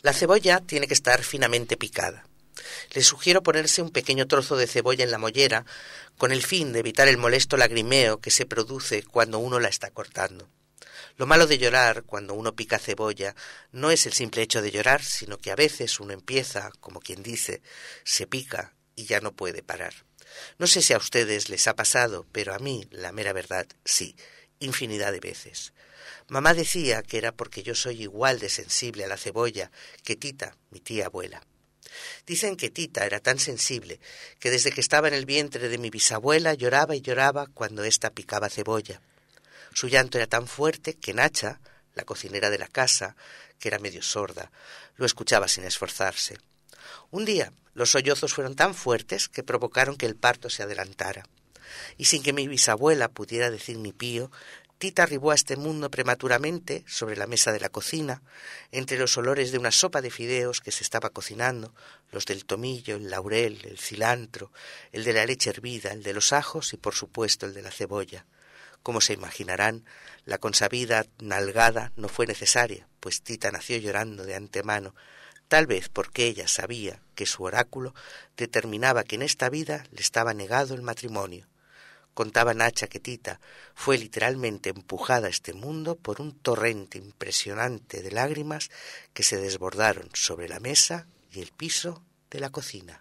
La cebolla tiene que estar finamente picada. Le sugiero ponerse un pequeño trozo de cebolla en la mollera con el fin de evitar el molesto lagrimeo que se produce cuando uno la está cortando. Lo malo de llorar cuando uno pica cebolla no es el simple hecho de llorar, sino que a veces uno empieza, como quien dice, se pica y ya no puede parar. No sé si a ustedes les ha pasado, pero a mí, la mera verdad, sí, infinidad de veces. Mamá decía que era porque yo soy igual de sensible a la cebolla que Tita, mi tía abuela. Dicen que Tita era tan sensible que desde que estaba en el vientre de mi bisabuela lloraba y lloraba cuando ésta picaba cebolla. Su llanto era tan fuerte que Nacha, la cocinera de la casa, que era medio sorda, lo escuchaba sin esforzarse. Un día los sollozos fueron tan fuertes que provocaron que el parto se adelantara. Y sin que mi bisabuela pudiera decir ni pío, Tita arribó a este mundo prematuramente sobre la mesa de la cocina, entre los olores de una sopa de fideos que se estaba cocinando, los del tomillo, el laurel, el cilantro, el de la leche hervida, el de los ajos y, por supuesto, el de la cebolla. Como se imaginarán, la consabida nalgada no fue necesaria, pues Tita nació llorando de antemano, tal vez porque ella sabía que su oráculo determinaba que en esta vida le estaba negado el matrimonio. Contaba Nacha que Tita fue literalmente empujada a este mundo por un torrente impresionante de lágrimas que se desbordaron sobre la mesa y el piso de la cocina.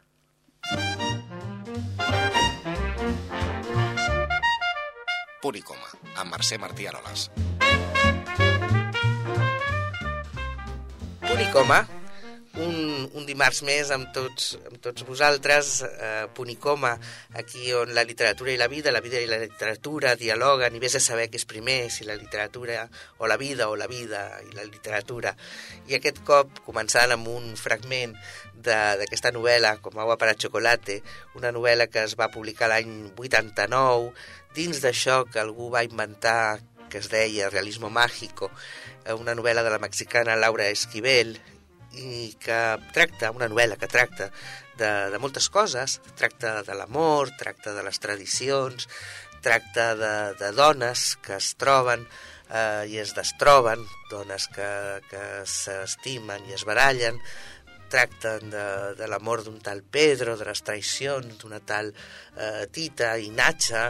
Punt i coma, amb Mercè Martí Aroles. Punt i coma, un dimarts més amb tots vosaltres, Punt i coma, aquí on la literatura i la vida i la literatura dialoguen i vés a saber què és primer, si la literatura o la vida i la literatura. I aquest cop, començant amb un fragment d'aquesta novel·la, Com agua para chocolate, una novel·la que es va publicar l'any 89, dins d'això que algú va inventar, que es deia Realismo Mágico, una novel·la de la mexicana Laura Esquivel, i que tracta, una novel·la que tracta de moltes coses, tracta de l'amor, tracta de les tradicions, tracta de dones que es troben i es destroben, dones que s'estimen i es barallen, tracten de l'amor d'un tal Pedro, de les traïcions d'una tal Tita i Nacha,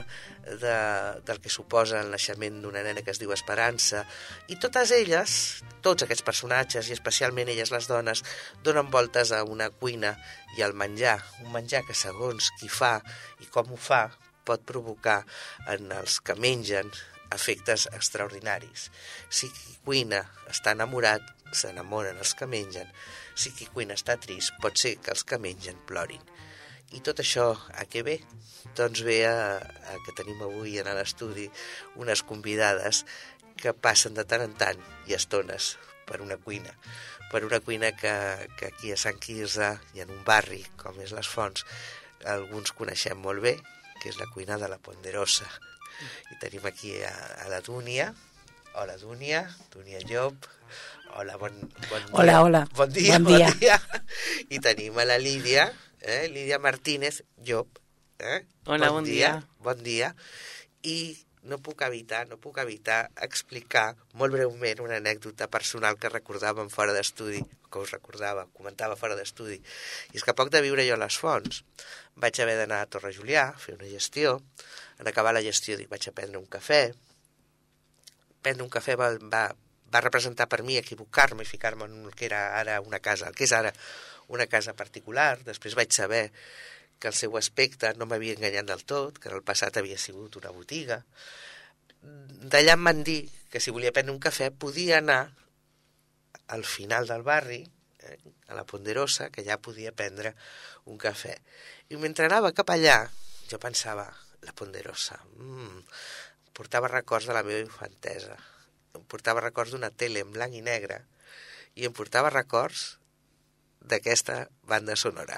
del que suposa el naixement d'una nena que es diu Esperança, i totes elles, tots aquests personatges, i especialment elles les dones, donen voltes a una cuina i al menjar, un menjar que segons qui fa i com ho fa pot provocar en els que mengen efectes extraordinaris. Si qui cuina està enamorat, s'enamoren els que mengen. Si qui cuina està trist, pot ser que els que mengen plorin. I tot això a què ve? Doncs ve a que tenim avui en l'estudi unes convidades que passen de tant en tant i estones per una cuina que aquí a Sant Quirze i en un barri com és Les Fonts alguns coneixem molt bé, que és la cuina de la Ponderosa. I tenim aquí a la Dúnia. Hola, Dúnia Llop. Hola, bon dia. Hola. Bon dia. I tenim a la Lídia, Lídia Martínez Llop. Hola, bon dia. Bon dia. I no puc evitar explicar molt breument una anècdota personal que recordàvem fora d'estudi, comentava fora d'estudi. I és que a poc de viure jo a Les Fonts vaig haver d'anar a Torre Julià a fer una gestió. En acabar la gestió vaig a prendre un cafè. Prendre un cafè va representar per mi equivocar-me i ficar-me en el que era ara una casa, el que és ara una casa particular. Després vaig saber que el seu aspecte no m'havia enganyat del tot, que en el passat havia sigut una botiga. D'allà em van dir que si volia prendre un cafè podia anar al final del barri, a la Ponderosa, que ja podia prendre un cafè. I mentre anava cap allà, jo pensava, la Ponderosa, portava records de la meva infantesa, em portava records d'una tele en blanc i negre i em portava records d'aquesta banda sonora.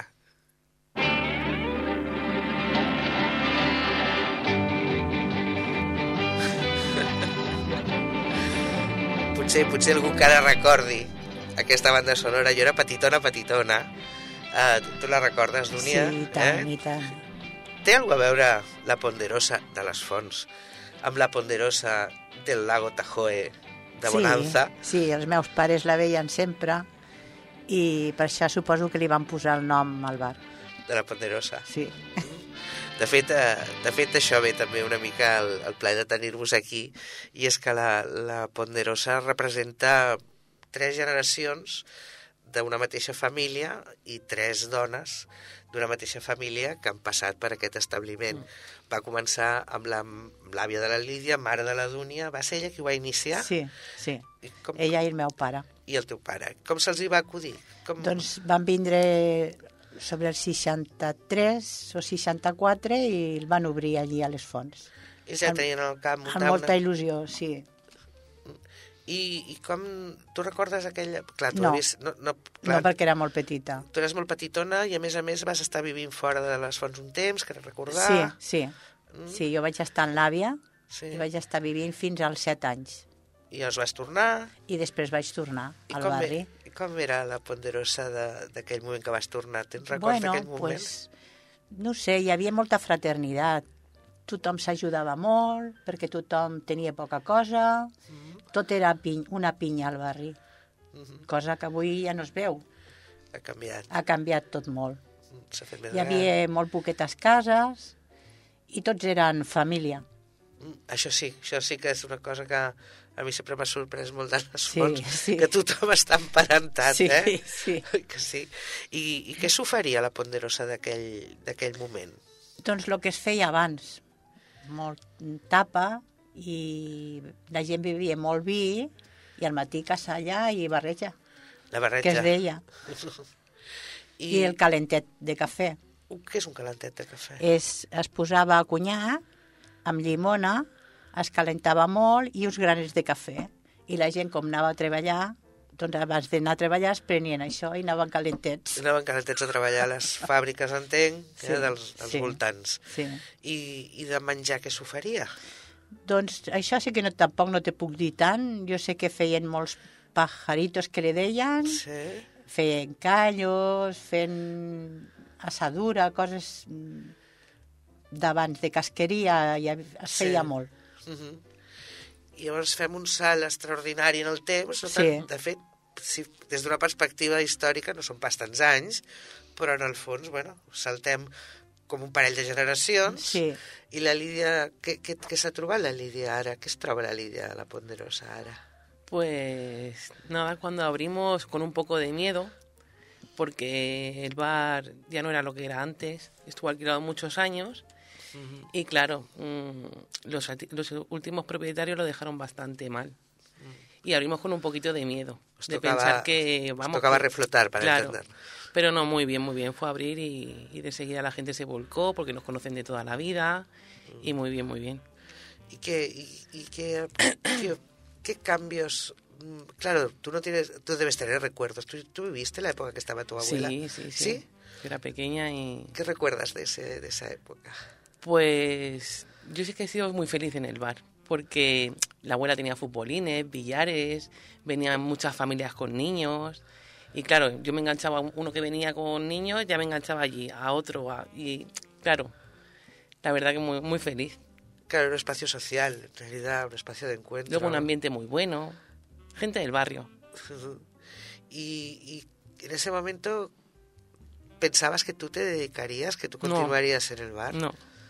Potser algú encara recordi aquesta banda sonora. Jo era petitona. Tu la recordes, Dúnia? Sí, i tant. Té alguna a veure la Ponderosa de Les Fonts amb la Ponderosa del Lago Tahoe de Bonanza? Sí, els meus pares la veien sempre i per això suposo que li van posar el nom al bar. De la Ponderosa. Sí. De fet, això ve també una mica el plaer de tenir-vos aquí, i és que la Ponderosa representa 3 generacions d'una mateixa família i 3 dones d'una mateixa família que han passat per aquest establiment. Va començar amb l'àvia de la Lídia, mare de la Dúnia. Va ser ella qui ho va iniciar? Sí. Ella i el meu pare. I el teu pare. Com se'ls hi va acudir? Doncs van vindre sobre el 63 o 64 i el van obrir allí a les Fonts. I ja tenien al cap muntar amb molta il·lusió, sí. I com... Tu recordes aquella... Clar, tu no, vist... no, perquè era molt petita. Tu eres molt petitona i a més vas estar vivint fora de les Fonts un temps, que recordar... Sí, jo vaig estar en l'àvia i vaig estar vivint fins als 7 anys. I llavors vas tornar... I després vaig tornar al barri. I com era la Ponderosa d'aquell moment que vas tornar? Tens records d'aquell moment? Pues, no sé, hi havia molta fraternitat. Tothom s'ajudava molt, perquè tothom tenia poca cosa. Tot era una pinya al barri. Cosa que avui ja no es veu. Ha canviat. Ha canviat tot molt. S'ha fet més Hi havia molt poquetes cases i tots eren família. Això sí que és una cosa que a mi sempre m'ha sorprès molt de les Fonts, que tothom està emparentat, Sí. Que sí. I què s'oferia a la Ponderosa d'aquell moment? Doncs el que es feia abans. Molt tapa i la gent bevia molt vi i al matí casalla i barreja. La barreja. Que es deia. I el calentet de cafè. Què és un calentet de cafè? Es posava conyac amb llimona, es calentava molt i uns granes de cafè. I la gent, com anava a treballar, doncs abans d'anar a treballar es prenien això i anaven calentets. Anaven calentets a treballar a les fàbriques, entenc, dels voltants. Sí. I de menjar què s'oferia? Doncs això sí que tampoc no te puc dir tant. Jo sé que feien molts pajaritos que li deien, feien callos, feien assadura, coses d'abans de casqueria, ja es feia molt. I llavors fem un salt extraordinari en el temps. De fet, des d'una perspectiva històrica no són pas tants anys, però en el fons, saltem com un parell de generacions. I la Lídia, què s'ha trobat la Lídia ara? ¿Qué se troba la Lídia a la Ponderosa ara? Pues nada, cuando abrimos con un poco de miedo, porque el bar ya no era lo que era antes, estuvo alquilado muchos años. Y claro, los últimos propietarios lo dejaron bastante mal. Y abrimos con un poquito de miedo. Pensar que vamos... tocaba reflotar para entender. Pero no, muy bien. Fue a abrir y de seguida la gente se volcó porque nos conocen de toda la vida. Y muy bien. ¿Y qué cambios? Claro, tú debes tener recuerdos. ¿Tú viviste la época que estaba tu abuela? Sí. Era pequeña y... ¿Qué recuerdas de esa época? Pues yo sí que he sido muy feliz en el bar, porque la abuela tenía futbolines, billares, venían muchas familias con niños, y claro, yo me enganchaba a uno que venía con niños, ya me enganchaba allí, a otro, y claro, la verdad que muy, muy feliz. Claro, un espacio social, en realidad, un espacio de encuentro. Luego un ambiente muy bueno, gente del barrio. Y en ese momento, ¿pensabas que tú te dedicarías, que tú continuarías en el bar? No.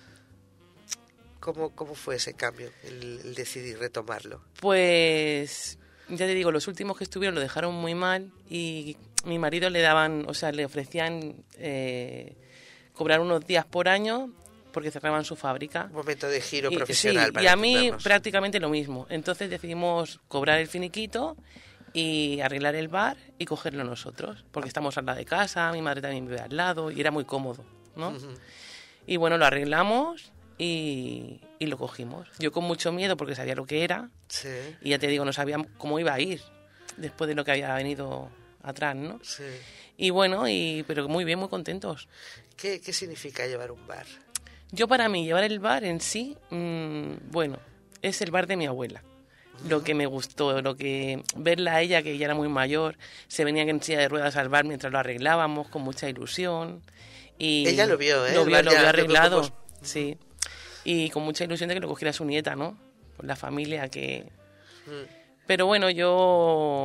¿Cómo fue ese cambio, el decidir retomarlo? Pues, ya te digo, los últimos que estuvieron lo dejaron muy mal y mi marido le ofrecían cobrar unos días por año porque cerraban su fábrica. Un momento de giro profesional. Sí, y a mí prácticamente lo mismo. Entonces decidimos cobrar el finiquito y arreglar el bar y cogerlo nosotros, porque estamos al lado de casa, mi madre también vive al lado y era muy cómodo, ¿no? Y bueno, lo arreglamos y lo cogimos. Yo con mucho miedo porque sabía lo que era y ya te digo, no sabía cómo iba a ir después de lo que había venido atrás, ¿no? Sí. Y bueno, pero muy bien, muy contentos. ¿Qué significa llevar un bar? Yo para mí llevar el bar en sí, es el bar de mi abuela. Lo que me gustó, verla a ella, que ya era muy mayor, se venía en silla de ruedas al bar mientras lo arreglábamos con mucha ilusión. Y ella lo vio, ¿eh? Lo vio arreglado, sí. Y con mucha ilusión de que lo cogiera su nieta, ¿no? Con la familia que... Pero bueno, yo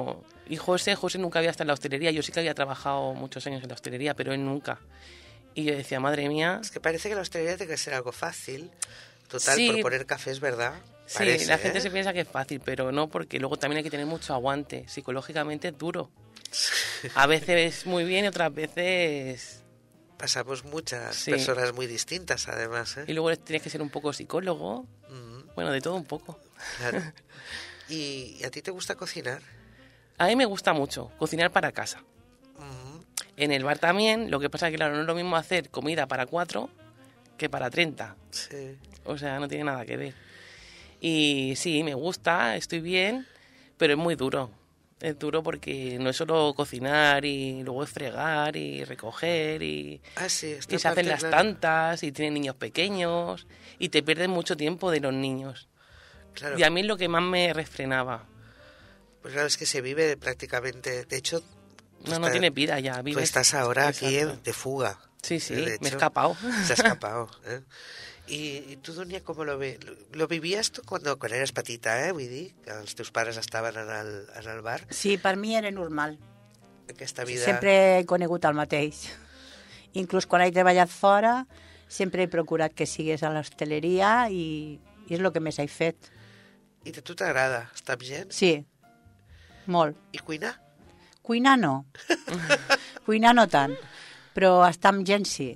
Y José nunca había estado en la hostelería. Yo sí que había trabajado muchos años en la hostelería, pero él nunca. Y yo decía, madre mía... Es que parece que la hostelería tiene que ser algo fácil. Total, Sí. por poner cafés, ¿verdad? Sí, Parece, la gente se piensa que es fácil, pero no, porque luego también hay que tener mucho aguante. Psicológicamente es duro. A veces muy bien y otras veces... Pasamos muchas Sí. personas muy distintas, además, ¿eh? Y luego tienes que ser un poco psicólogo. Bueno, de todo un poco. Claro. ¿Y a ti te gusta cocinar? A mí me gusta mucho cocinar para casa. En el bar también, lo que pasa es que, claro, no es lo mismo hacer comida para 4 que para 30. Sí. O sea, no tiene nada que ver. Y sí, me gusta, estoy bien, pero es muy duro. Es duro porque no es solo cocinar y luego es fregar y recoger y Sí, esta se hacen parte, las claro. tantas y tienen niños pequeños y te pierdes mucho tiempo de los niños. Claro. Y a mí es lo que más me refrenaba. Pues claro, es que se vive prácticamente... De hecho... No tiene vida ya. Tú Vives... estás ahora aquí Exacto. de fuga. Sí, sí, De me he hecho, escapado. Se ha escapado. I tu, Dúnia, com lo ve? Lo vivies tu quan eres petita, vull dir, que els teus pares estaven en el bar? Sí, per mi era normal. Aquesta vida... Sempre he conegut el mateix. Inclús quan he treballat fora, sempre he procurat que sigués a l'hostaleria i és el que més he fet. I a tu t'agrada estar amb gent? Sí, molt. I cuinar? Cuinar no. Cuinar no tant, però estar amb gent sí.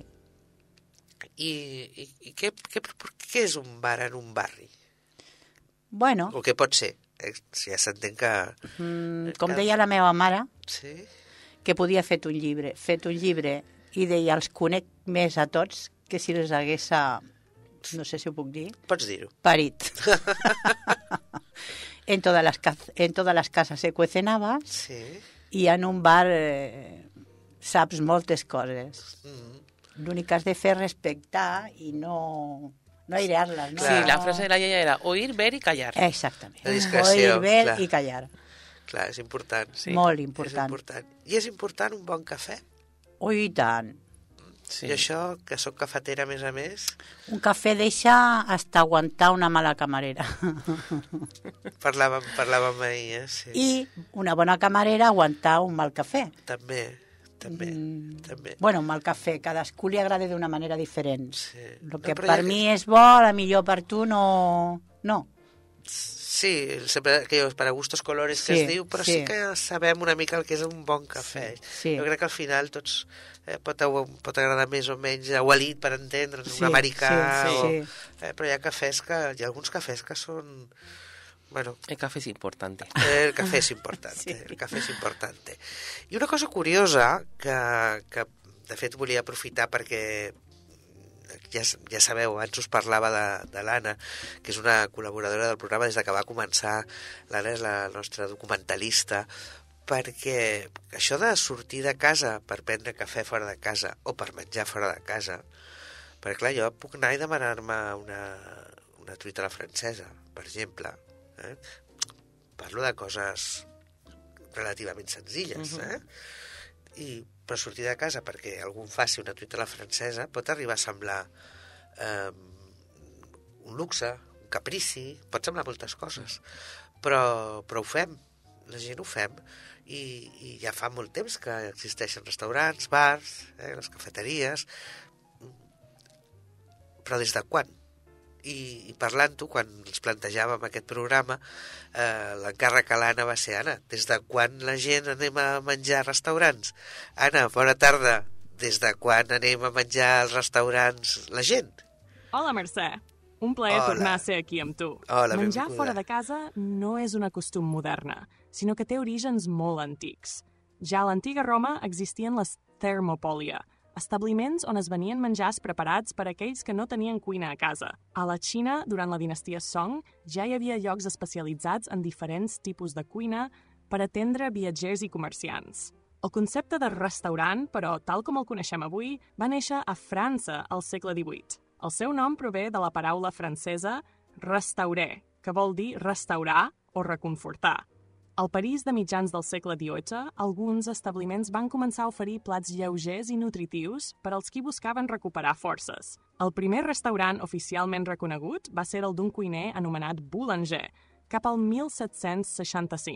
I què és un bar en un barri? Bueno, O què pot ser? Si ja s'entén que... com deia la meva mare, Sí? que podia fet un llibre i deia els conec més a tots que si els hagués, no sé si ho puc dir, Pots dir-ho. parit. En todas las casas se cuecen habas Sí. i en un bar saps moltes coses. L'únic que has de fer és respectar i no airear-les. No? Sí, la frase de la iaia era oír, ver y callar. Exactament. La discreció, Oír, ver clar. i callar. Clar, és important. Sí. Molt És important. important. I és important un bon cafè? Ui, i tant. Sí. I això, que sóc cafetera a més, Un cafè deixa hasta aguantar una mala camarera. parlàvem ahir, sí. I una bona camarera aguantar un mal cafè. També. Bueno, un mal cafè, cadascú li agrada d'una manera diferent. Sí. El que però per ja que- mi és bo, a millor per tu no. Sí, sempre aquells para gustos colores que Sí, es diu, però sí. sí que sabem una mica el que és un bon cafè. Sí. Jo crec que al final tots pot agradar més o menys agualit, per entendre'ns, Sí, un americà, sí, sí. però hi ha alguns cafès que són... Bueno, El café es importante. el cafè és important, Sí. el cafè és important. I una cosa curiosa que de fet volia aprofitar perquè ja sabeu, abans us parlava de l'Anna, que és una col·laboradora del programa des que va començar. L'Anna és la nostra documentalista, perquè això de sortir de casa per prendre cafè fora de casa o per menjar fora de casa, perquè clar, jo puc anar i demanar-me una truita a la francesa, per exemple. Parlo de coses relativament senzilles, però sortir de casa perquè algú em faci una truita a la francesa pot arribar a semblar un luxe, un caprici, pot semblar moltes coses, però ho fem, la gent ho fem, i ja fa molt temps que existeixen restaurants, bars, les cafeteries, però des de quan? I parlant-ho, quan ens plantejàvem aquest programa, l'encàrrec a l'Anna va ser: Anna, des de quan la gent anem a menjar a restaurants? Anna, bona tarda. Des de quan anem a menjar als restaurants la gent? Hola, Mercè. Un plaer Hola. tornar a ser aquí amb tu. Hola, Menjar benvinguda. fora de casa no és una costum moderna, sinó que té orígens molt antics. Ja a l'antiga Roma existien les thermopolia, establiments on es venien menjars preparats per a aquells que no tenien cuina a casa. A la Xina, durant la dinastia Song, ja hi havia llocs especialitzats en diferents tipus de cuina per atendre viatgers i comerciants. El concepte de restaurant, però tal com el coneixem avui, va néixer a França al segle XVIII. El seu nom prové de la paraula francesa restaurer, que vol dir restaurar o reconfortar. Al París de mitjans del segle XVIII, alguns establiments van començar a oferir plats lleugers i nutritius per als qui buscaven recuperar forces. El primer restaurant oficialment reconegut va ser el d'un cuiner anomenat Boulanger, cap al 1765.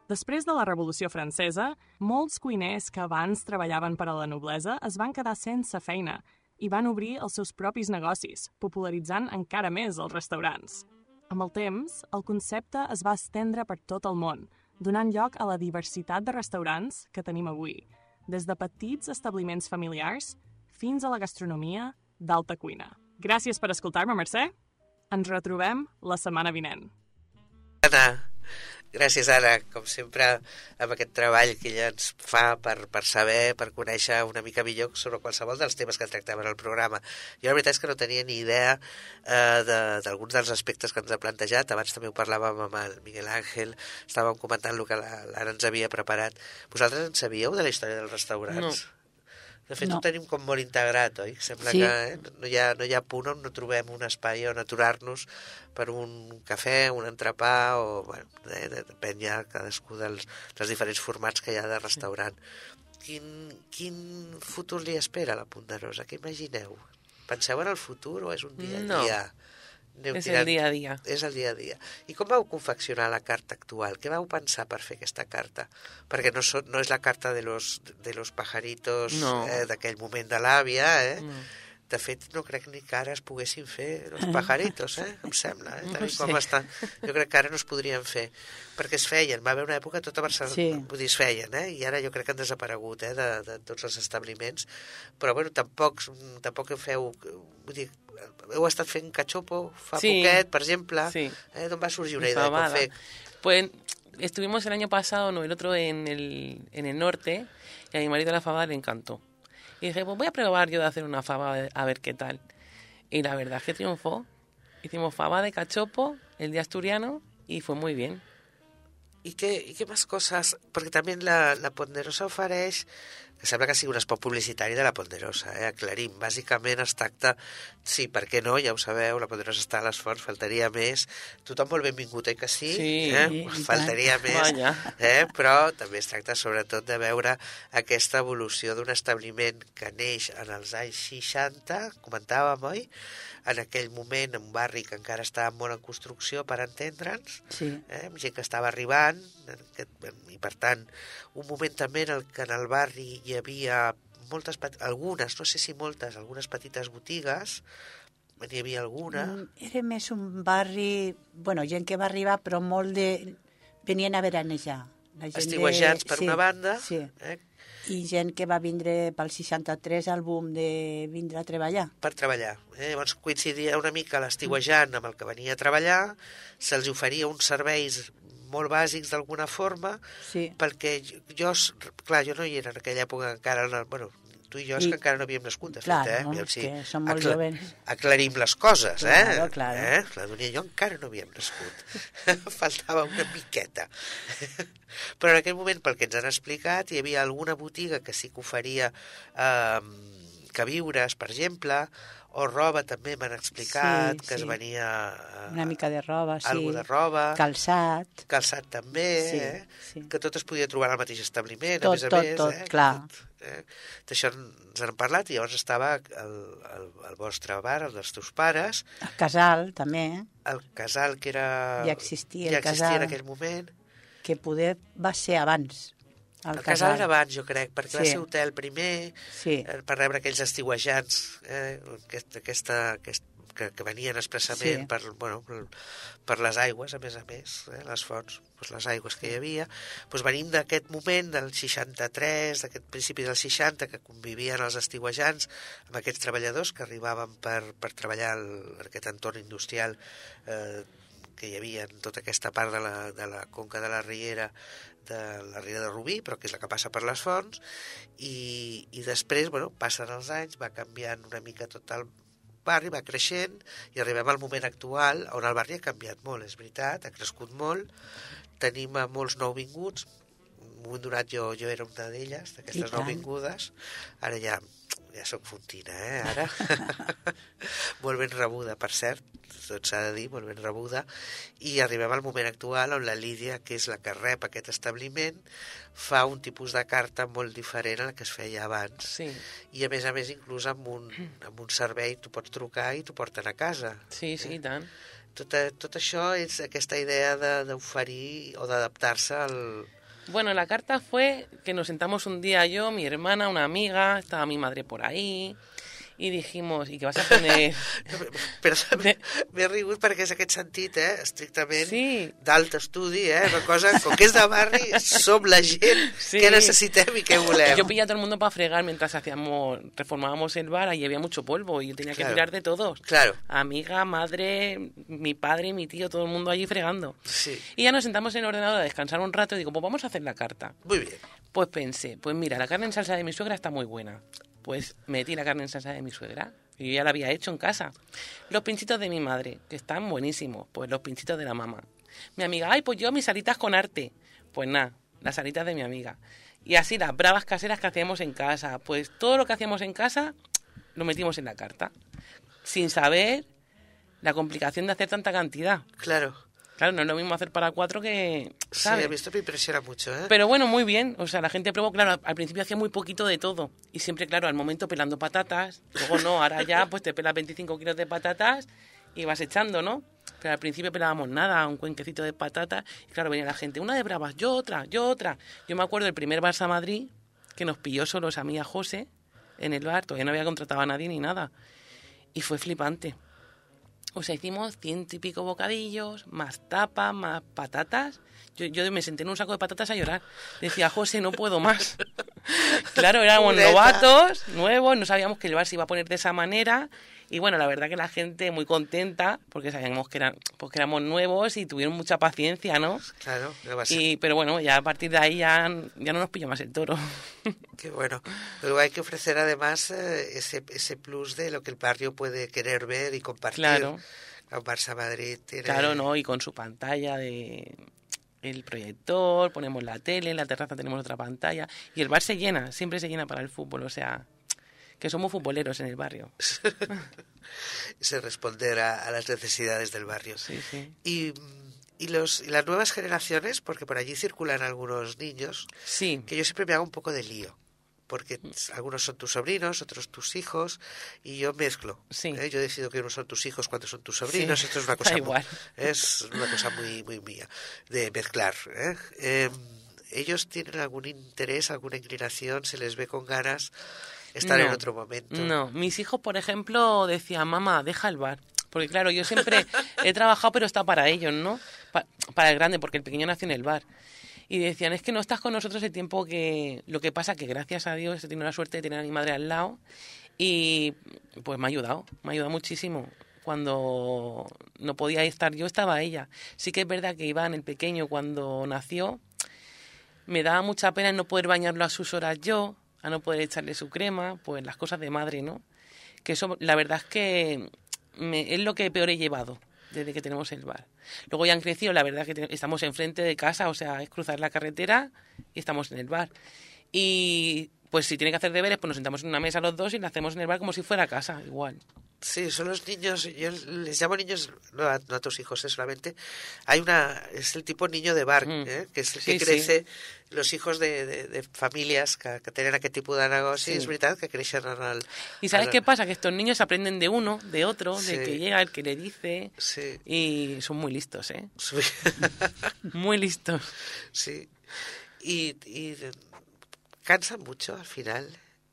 Després de la Revolució Francesa, molts cuiners que abans treballaven per a la noblesa es van quedar sense feina i van obrir els seus propis negocis, popularitzant encara més els restaurants. Amb el temps, el concepte es va estendre per tot el món, donant lloc a la diversitat de restaurants que tenim avui, des de petits establiments familiars fins a la gastronomia d'alta cuina. Gràcies per escoltar-me, Mercè. Ens retrobem la setmana vinent. Anna, gràcies, Anna, com sempre, amb aquest treball que ella ens fa per saber, per conèixer una mica millor sobre qualsevol dels temes que tractem en el programa. Jo la veritat és que no tenia ni idea d'alguns dels aspectes que ens ha plantejat. Abans també ho parlàvem amb el Miguel Ángel, estàvem comentant el que l'Anna ens havia preparat. Vosaltres en sabíeu de la història dels restaurants? No. De fet, ho tenim com molt integrat, oi? Sembla que no hi ha punt on no trobem un espai on aturar-nos per un cafè, un entrepà, o, bueno, depèn ja cadascú dels diferents formats que hi ha de restaurant. Quin futur li espera a la Ponderosa? Què imagineu? Penseu en el futur o és un dia a dia? És el dia a dia. És el dia a dia. I com vau confeccionar la carta actual? Què vau pensar per fer aquesta carta? Perquè no és la carta de los pajaritos d'aquell moment de l'àvia, No. De fet, no crec ni que ara es poguessin fer los pajaritos, em sembla. Tal com estan. Jo crec que ara no es podrien fer, perquè es feien. Va haver una època tota Barcelona, vull dir, es feien, i ara jo crec que han desaparegut de tots els establiments. Però, bueno, tampoc feu... Vull dir, heu estat fent cachopo fa poquet, per exemple. Sí. D'on va sorgir una idea de fer? Pues estuvimos el año pasado, el otro en el norte, y a mi marido la fabada le encantó. Y dije, pues voy a probar yo de hacer una fava a ver qué tal. Y la verdad es que triunfó. Hicimos fava de cachopo el día asturiano y fue muy bien. I què més coses? Perquè també la Ponderosa ofereix, que sembla que sigui un espot publicitari de la Ponderosa, aclarim. Bàsicament es tracta, sí, per què no, ja ho sabeu, la Ponderosa està a les Fonts, faltaria més. Tothom molt benvingut, que sí? Sí. Faltaria més. Però també es tracta sobretot de veure aquesta evolució d'un establiment que neix en els anys 60, comentàvem, oi? En aquell moment, en un barri que encara estava molt en construcció, per entendre'ns, amb gent que estava arribant, i per tant, un moment també en què en el barri hi havia algunes, no sé si moltes, algunes petites botigues, n'hi havia alguna. Era més un barri, gent que va arribar, però molt venien a veranejar. Estiuejants per una banda, i gent que va vindre pel 63 al boom de vindre a treballar. Per treballar. Llavors coincidia una mica l'estiuejant amb el que venia a treballar, se'ls oferia uns serveis molt bàsics d'alguna forma, perquè jo no hi era en aquella època encara, tu i jo és que encara no havíem nascut, de fet, que som molt jovens. Aclarim les coses, Claro. La Dúnia i jo encara no havíem nascut. Faltava una miqueta. Però en aquell moment, pel que ens han explicat, hi havia alguna botiga que sí que oferia queviures, per exemple, o roba també m'han explicat, que es venia... Una mica de roba, Algo de roba. Calçat. Calçat també, que tot es podia trobar al mateix establiment, a més. Tot, clar. D'això ens han parlat, i llavors estava el vostre bar, el dels teus pares. El casal, també. El casal, que era... Ja existia el casal. En aquell moment. Que poder va ser abans. El casal era abans, jo crec, perquè va ser hotel primer, per rebre aquells estiuejants que venien expressament per les aigües, a més, les fonts, les aigües que hi havia. Venim d'aquest moment del 63, d'aquest principi del 60, que convivien els estiuejants amb aquests treballadors que arribaven per treballar en aquest entorn industrial que hi havia en tota aquesta part de la conca de la Riera, de la Riera de Rubí, però que és la que passa per les fonts, i després, passen els anys, va canviant una mica tot el barri, va creixent, i arribem al moment actual, on el barri ha canviat molt, és veritat, ha crescut molt, tenim molts nouvinguts, en un moment donat jo era una d'elles, d'aquestes nouvingudes, ara ja soc fontina, ara. Molt ben rebuda, per cert, tot s'ha de dir, molt ben rebuda, i arribem al moment actual on la Lídia, que és la que rep aquest establiment, fa un tipus de carta molt diferent a la que es feia abans. I a més inclús amb un servei, tu pots trucar i t'ho porten a casa. Sí, i tant. Tot això és aquesta idea d'oferir o d'adaptar-se al... Bueno, la carta fue que nos sentamos un día yo, mi hermana, una amiga, estaba mi madre por ahí, i dijimos, ¿y qué vas a poner? Però m'he rigut perquè és aquest sentit, estrictament Sí. d'alt estudi, una cosa, com que és de barri, som la gent Sí. que necessitem i que volem. Yo pillé a todo el mundo para fregar mientras reformábamos el bar, y había mucho polvo y yo tenía que Claro. tirar de todos. Claro. Amiga, madre, mi padre, mi tío, todo el mundo allí fregando. Sí, Y ya nos sentamos en el ordenador a descansar un rato y digo, pues vamos a hacer la carta. muy bien. Pues pensé, pues mira, la carne en salsa de mi suegra está muy buena. Pues metí la carne en salsa de mi suegra, y yo ya la había hecho en casa. Los pinchitos de mi madre, que están buenísimos, pues los pinchitos de la mamá. Mi amiga, ay, pues yo mis alitas con arte. Pues nada, las alitas de mi amiga. Y así las bravas caseras que hacíamos en casa. Pues todo lo que hacíamos en casa lo metimos en la carta, sin saber la complicación de hacer tanta cantidad. Claro. Claro, no es lo mismo hacer para 4 que... ¿sabes? Sí, a mí esto me impresiona mucho, ¿eh? Pero bueno, muy bien. O sea, la gente probó, claro, al principio hacía muy poquito de todo. Y siempre, claro, al momento pelando patatas. Luego no, ahora ya pues te pelas 25 kilos de patatas y vas echando, ¿no? Pero al principio pelábamos nada, un cuenquecito de patatas. Y claro, venía la gente, una de bravas, yo otra, yo otra. Yo me acuerdo del primer Barça Madrid, que nos pilló solos a mí y a José en el bar. Todavía no había contratado a nadie ni nada. Y fue flipante. O sea, hicimos 100 y pico bocadillos, más tapas, más patatas. Yo me senté en un saco de patatas a llorar. Decía, José, no puedo más. Claro, éramos novatos, nuevos, no sabíamos que el bar se iba a poner de esa manera. Y bueno, la verdad que la gente muy contenta, porque sabíamos que éramos nuevos y tuvieron mucha paciencia, ¿no? Claro, que va a ser. Pero bueno, ya a partir de ahí ya no nos pilla más el toro. Qué bueno. Luego hay que ofrecer además ese plus de lo que el barrio puede querer ver y compartir. Claro. Barça Madrid tiene... Claro, ¿no? Y con su pantalla de... el proyector, ponemos la tele, en la terraza tenemos otra pantalla. Y el bar se llena, siempre se llena para el fútbol, o sea... que somos futboleros en el barrio. Se responder a las necesidades del barrio. Sí, sí. Y las nuevas generaciones, porque por allí circulan algunos niños, Sí. que yo siempre me hago un poco de lío, porque algunos son tus sobrinos, otros tus hijos, y yo mezclo. Sí. Yo decido que unos son tus hijos, cuántos son tus sobrinos, Sí. esto es una Da cosa igual. es una cosa muy, muy mía, de mezclar. ¿Ellos tienen algún interés, alguna inclinación, se les ve con ganas estar en otro momento? No, mis hijos, por ejemplo, decían, mamá, deja el bar. Porque claro, yo siempre he trabajado, pero está para ellos, ¿no? Para el grande, porque el pequeño nació en el bar. Y decían, es que no estás con nosotros el tiempo que... Lo que pasa que gracias a Dios he tenido la suerte de tener a mi madre al lado y pues me ha ayudado muchísimo. Cuando no podía estar yo, estaba ella. Sí que es verdad que Iván, el pequeño, cuando nació, me daba mucha pena no poder bañarlo a sus horas yo, a no poder echarle su crema, pues las cosas de madre, ¿no? Que eso, la verdad es que es lo que peor he llevado desde que tenemos el bar. Luego ya han crecido, la verdad que estamos enfrente de casa, o sea, es cruzar la carretera y estamos en el bar. Y pues si tiene que hacer deberes, pues nos sentamos en una mesa los dos y lo hacemos en el bar como si fuera casa, igual. Sí, son los niños, yo les llamo niños, no a tus hijos, solamente. Es el tipo niño de bar, que es el que crece, los hijos de familias que tenen aquest tipus de negoci, és veritat, que creixen en el... ¿Y sabes qué pasa? Que estos niños aprenden de uno, de otro, Sí. del que llega, el que le dice, Sí. y son muy listos, ¿eh? Sí. Muy listos. Sí. Y cansan mucho al final,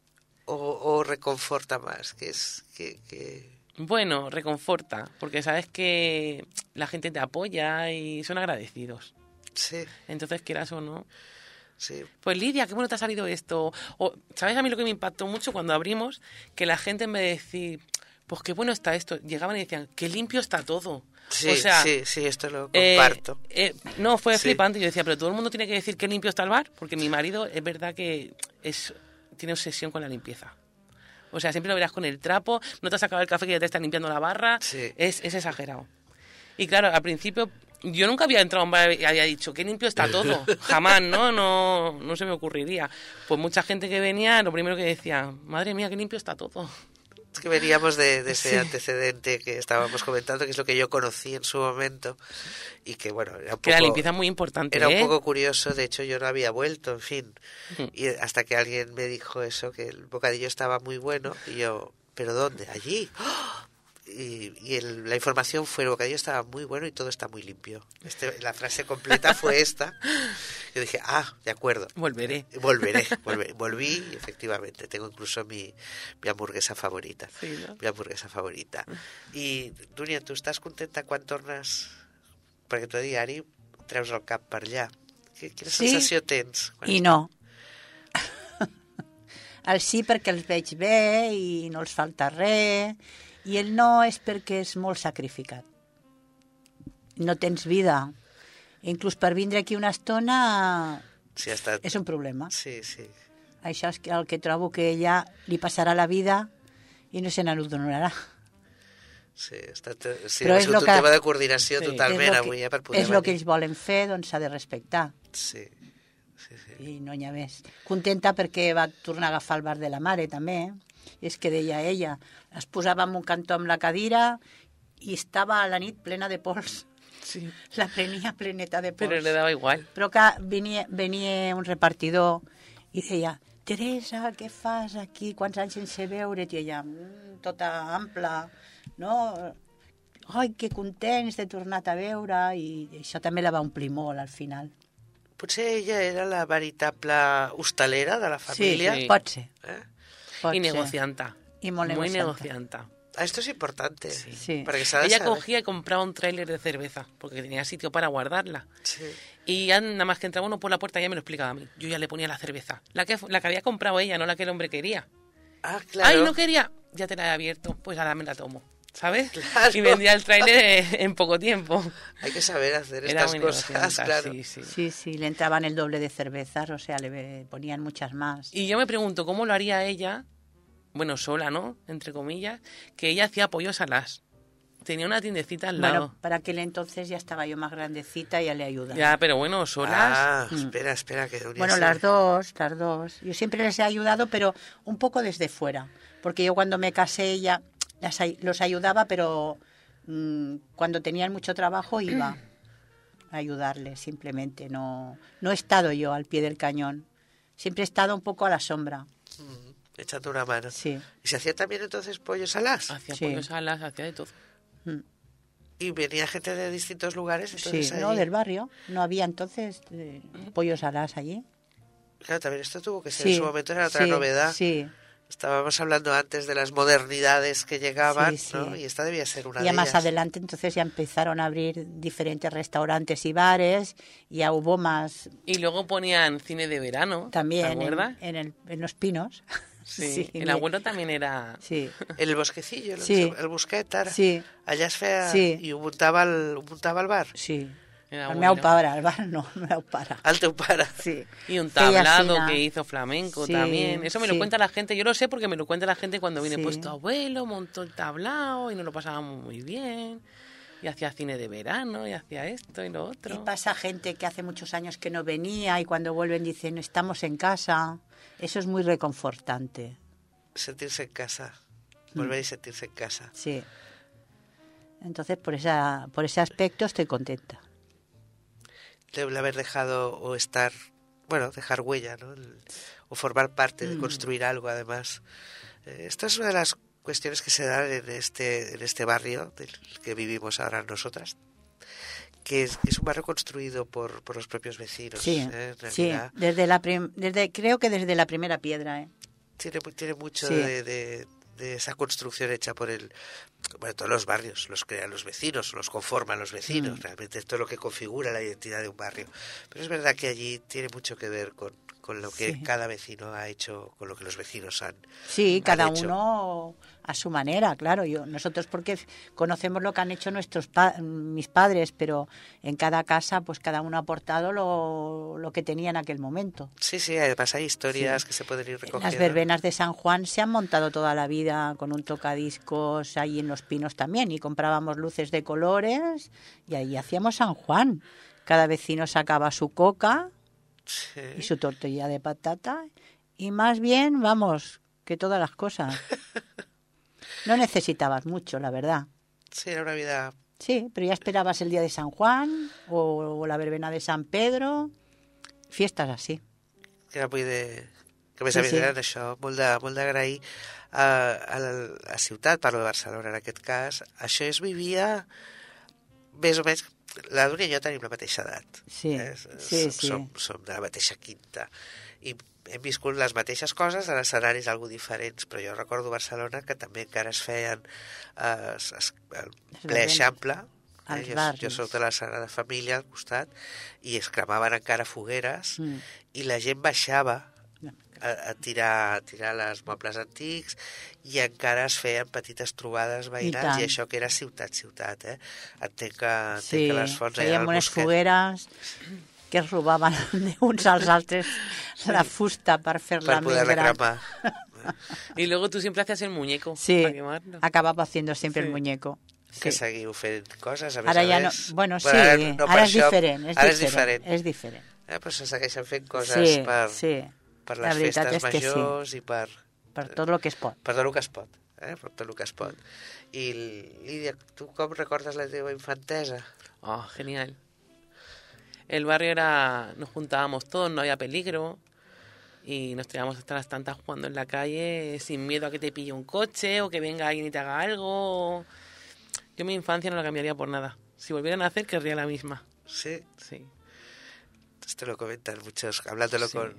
o reconforta más, que es que... Bueno, reconforta, porque sabes que la gente te apoya y son agradecidos. Sí, Entonces, quieras o no. sí. Pues Lidia, qué bueno te ha salido esto. O, ¿sabes a mí lo que me impactó mucho cuando abrimos? Que la gente en vez de decir, pues qué bueno está esto, llegaban y decían, qué limpio está todo. Sí, o sea, sí, esto lo comparto. No, fue Sí. flipante. Yo decía, pero todo el mundo tiene que decir qué limpio está el bar, porque mi marido es verdad que tiene obsesión con la limpieza. O sea, siempre lo verás con el trapo, no te has sacado el café que ya te están limpiando la barra, Sí. es exagerado. Y claro, al principio yo nunca había entrado a un bar y había dicho, qué limpio está todo, jamás, no se me ocurriría. Pues mucha gente que venía, lo primero que decía, madre mía, qué limpio está todo. Es que veníamos de ese antecedente que estábamos comentando, que es lo que yo conocí en su momento, y que bueno, era un poco... Que la limpieza es muy importante, Era un ¿eh? poco curioso, de hecho yo no había vuelto, en fin. Y hasta que alguien me dijo eso, que el bocadillo estaba muy bueno, y yo, ¿pero dónde? Allí. ¡Oh! la información fue: el bocadillo estaba muy bueno y todo está muy limpio. La frase completa fue esta. Yo dije, de acuerdo. Volveré. Volví y efectivamente tengo incluso mi hamburguesa favorita. Sí, ¿no? Mi hamburguesa favorita. I, Dúnia, tu estàs contenta quan tornes? Perquè tu a diari treus el cap per allà. Quina sensació tens? I no. El sí perquè els veig bé i no els falta res, i el no és perquè és molt sacrificat. No tens vida. Inclús per vindre aquí una estona sí, és un problema. Sí. Això és el que trobo que ella li passarà la vida i no se n'adonarà. Sí, però ha sigut un tema de coordinació totalment avui, per poder venir. És el que ells volen fer, doncs s'ha de respectar. Sí. I no n'hi ha més. Contenta perquè va tornar a agafar el bar de la mare, també. És que deia ella, es posava en un cantó amb la cadira i estava a la nit plena de pols. Sí. La prenia pleneta de pols. Però le dava igual. Però que venia un repartidor i deia, Teresa, què fas aquí? Quants anys sense veure't? I ella, tota ampla, no? Ai, que contents de tornar a veure, i això també la va omplir molt al final. Potser ella era la veritable hostalera de la família. Sí, pot ser. Pot y ser. negocianta. Y muy negocianta. Esto es importante. Sí. Para que se ella saber. cogía y compraba un tráiler de cerveza, porque tenía sitio para guardarla. Sí. Y ya nada más que entraba uno por la puerta, ya me lo explicaba a mí. Yo ya le ponía la cerveza. La que había comprado ella, no la que el hombre quería. Ah, claro. Ay, no quería. Ya te la he abierto. Pues ahora me la tomo. ¿Sabes? Claro. Y vendía el tráiler en poco tiempo. Hay que saber hacer Era estas muy cosas, negocianta, claro. Sí, le entraban el doble de cervezas, o sea, le ponían muchas más. Y yo me pregunto, ¿cómo lo haría ella? Bueno, sola, ¿no? Entre comillas. Que ella hacía pollos alas. Tenía una tiendecita al lado. Bueno, para aquel entonces ya estaba yo más grandecita y ya le ayudaba. Ya, pero bueno, solas. Espera, que bueno, las dos. Yo siempre les he ayudado, pero un poco desde fuera. Porque yo cuando me casé ya los ayudaba, pero cuando tenían mucho trabajo iba a ayudarles simplemente. No he estado yo al pie del cañón. Siempre he estado un poco a la sombra. Echando una mano. Sí. ¿Y se hacía también entonces pollos alas? Hacía Sí. pollos alas, hacía de todo. Y venía gente de distintos lugares. Entonces Sí, ahí... no, del barrio. No había entonces pollos alas allí. Claro, también esto tuvo que ser Sí, en su momento, era otra sí, novedad. Sí. Estábamos hablando antes de las modernidades que llegaban, Sí, sí. ¿no? Y esta debía ser una Ya de más ellas. adelante entonces ya empezaron a abrir diferentes restaurantes y bares, ya hubo más Y luego ponían cine de verano. también ¿Te acuerdas? en Los Pinos. Sí. El abuelo también era... Sí, El bosquecillo, Sí. el busquet, ara. sí, Allà es feia... Sí. I ho muntava el bar. sí. El El abuelo. meu pare, el bar no, el meu pare. El teu pare. Sí. Y un Feia tablado cena. que hizo flamenco Sí, también. Eso me lo sí. cuenta la gente. Yo lo sé porque me lo cuenta la gente cuando viene. Sí. Pues tu abuelo montó el tablao y nos lo pasábamos muy bien. Y hacía cine de verano y hacía esto y lo Y otro. pasa gente que hace muchos años que no venía y cuando vuelven dicen, estamos en casa. Eso es muy reconfortante. Sentirse en casa. Volver y sentirse en casa. Sí. Entonces, por ese aspecto estoy contenta. El haber dejado o estar... Bueno, dejar huella, ¿no? O formar parte de construir algo, además. Esta es una de las cuestiones que se dan en este barrio del que vivimos ahora nosotras, que es un barrio construido por los propios vecinos. Sí, En sí. realidad, Creo que desde la primera piedra, ¿eh? tiene mucho Sí. de esa construcción hecha por todos los barrios los crean los vecinos, los conforman los vecinos. Realmente esto es lo que configura la identidad de un barrio. Pero es verdad que allí tiene mucho que ver con lo que Sí. cada vecino ha hecho, con lo que los vecinos han Sí, cada hecho. uno a su manera, claro. Nosotros porque conocemos lo que han hecho mis padres, pero en cada casa pues cada uno ha aportado lo que tenía en aquel momento. Sí, además hay historias Sí. que se pueden ir recogiendo. Las verbenas de San Juan se han montado toda la vida con un tocadiscos ahí en Los Pinos también, y comprábamos luces de colores y ahí hacíamos San Juan. Cada vecino sacaba su coca Sí. y su tortilla de patata, y más bien, vamos, que todas las cosas. No necesitabas mucho, la verdad. Sí, era una vida... Sí, pero ya esperabas el día de San Juan o la verbena de San Pedro, fiestas así. que era muy de Que a més a més eren això, molt d'agrair a la ciutat, parlo de Barcelona en aquest cas, això es vivia més o menys, la Dúnia i jo tenim la mateixa edat. Som de la mateixa quinta. I hem viscut les mateixes coses en escenaris algo diferents, però jo recordo Barcelona que també encara es feien ple Eixample, jo soc de la Sagrada Família al costat, i es cremaven encara fogueres, i la gent baixava a tirar les mobles antics, i encara es feien petites trobades veïnals, i això que era ciutat, entenc que les fonts fèiem unes fogueres que es robaven uns als altres la fusta per fer-la més gran. Y luego tú siempre hacías el muñeco para quemarlo. Acababa haciendo siempre el muñeco. Que seguiu fent coses, a més ara ja no, bueno, sí, ara és diferent, és diferent. Però se segueixen fent coses per les festes majors i per tot el que es pot. Per tot el que es pot, per tot el que es pot. I Lídia, tu com recordes la teva infantesa? Oh, genial. El barrio era, nos juntábamos todos, no había peligro y nos tirábamos hasta las tantas jugando en la calle sin miedo a que te pille un coche o que venga alguien y te haga algo. Yo mi infancia no la cambiaría por nada. Si volvieran a hacer, querría la misma. ¿Sí? Sí. Esto lo comentan muchos, hablándolo con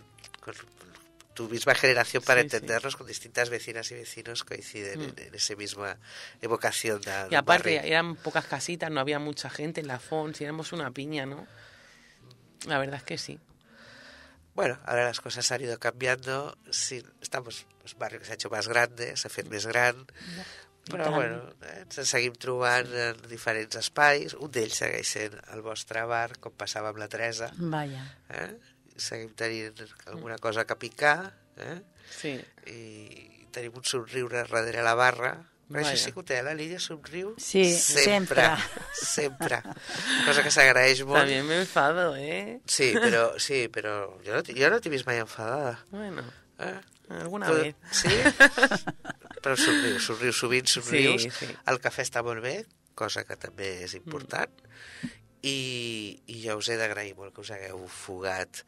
tu misma generación para entendernos, con distintas vecinas y vecinos coinciden en esa misma evocación de y aparte, eran pocas casitas, no había mucha gente en la Fons, y éramos una piña, ¿no? La verdad es que sí. Bueno, ahora las cosas han ido cambiando, sí, estamos, el barrio que se ha hecho más grande, s'ha fet més gran, però bueno, ens seguim trobant en diferents espais, un d'ells segueix sent el vostre bar, com passava amb la Teresa. Vaja. Seguim tenint alguna cosa que picar, sí. I tenim un somriure darrere la barra. Però això sí que ho té, la Lídia somriu sempre. Cosa que s'agraeix molt. También me enfado, Sí, però jo no t'he vist mai enfadada. Bueno, alguna vez. Sí? Però somrius sovint, somrius. Sí. El cafè està molt bé, cosa que també és important. I jo us he d'agrair molt que us hagueu fugat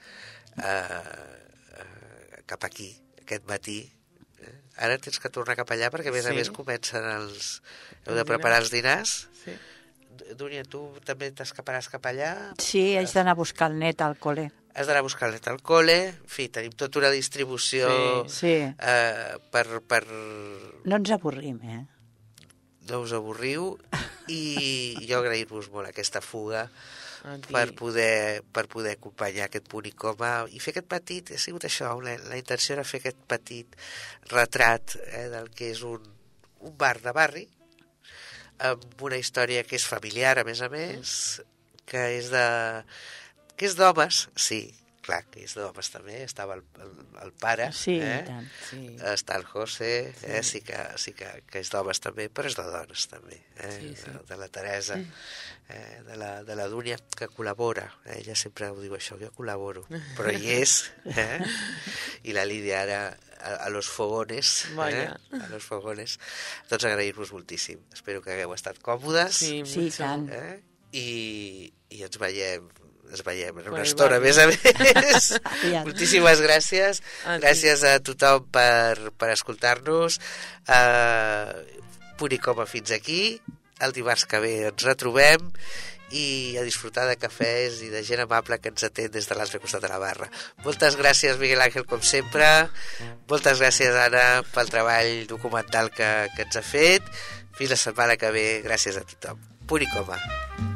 cap aquí, aquest matí. Ara tens que tornar cap allà perquè a més comencen heu de preparar els dinars. Sí. Dúnia, tu també t'escaparàs cap allà? Sí, haig d'anar a buscar el net al col·le. Has d'anar a buscar el net al col·le. En fi, tenim tota una distribució per... No ens avorrim, No us avorriu, i jo agrair-vos molt aquesta fuga per poder acompanyar aquest punt i coma i fer aquest petit, ha sigut això, la intenció era fer aquest petit retrat del que és un bar de barri amb una història que és familiar a més, que és d'homes, sí, clar, que és d'homes també, estava el pare, tant. Està el José, sí que és d'homes també, però és de dones també, de la Teresa, de la Dúnia, que col·labora, ella sempre ho diu això, jo col·laboro, però hi és, i la Lídia ara a los fogones, a los fogones, doncs agrair-vos moltíssim, espero que hagueu estat còmodes, sí, tant, i ens veiem en una estona més a més. Moltíssimes gràcies. Gràcies a tothom per escoltar-nos. Punt i coma fins aquí. El dimarts que ve ens retrobem i a disfrutar de cafès i de gent amable que ens atén des de l'altre costat de la barra. Moltes gràcies, Miguel Ángel, com sempre. Moltes gràcies, Anna, pel treball documental que ens ha fet. Fins la setmana que ve. Gràcies a tothom. Punt i coma.